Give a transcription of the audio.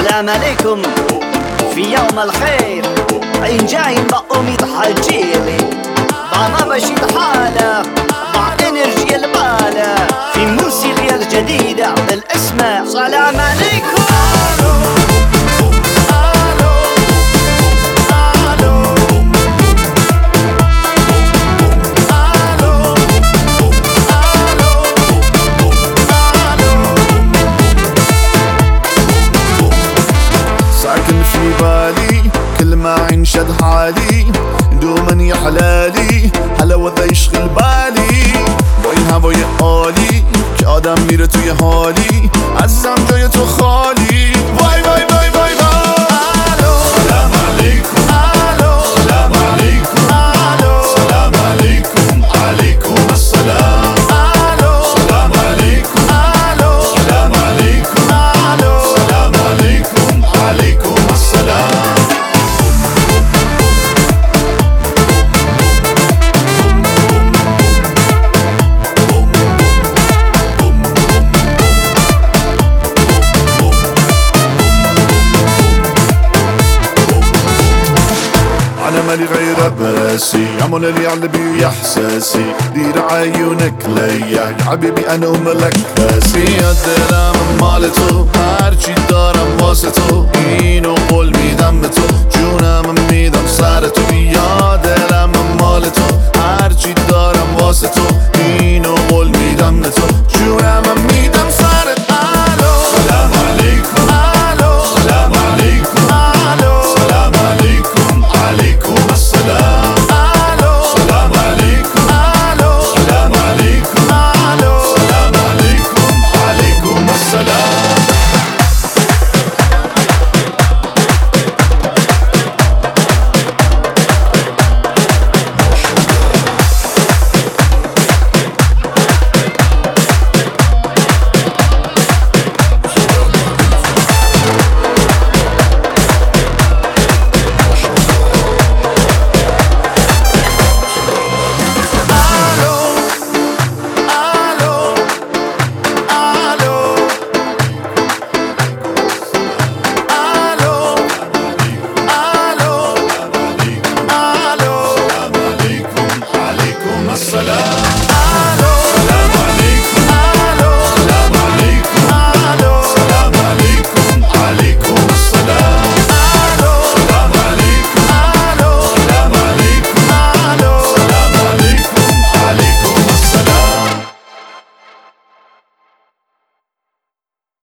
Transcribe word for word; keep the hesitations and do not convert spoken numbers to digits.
سلام عليكم في يوم الخير. عين جاي بقوم يتحجيلي بعض بشيد حالة بعض انرجي البالة في موسيقى الجديدة بالاسم سلام عليكم. ساكن في بالي كل ما عين شد حالي دوما يا حلالي هلا وذا يشغل بالي با این هوای عالی که آدم میره توی حالی عزم جای تو خالی وای وای وای وای وای. سلام علیکم سلام علیکم سلام علیکم علیکم السلام. سلام علیکم سلام علیکم سلام علیکم علیکم السلام. أنا مالي غير براسي عمل اللي على بي إحساسي دير عيونك ليا حبيبي أنا وملك راسي الدرام مالته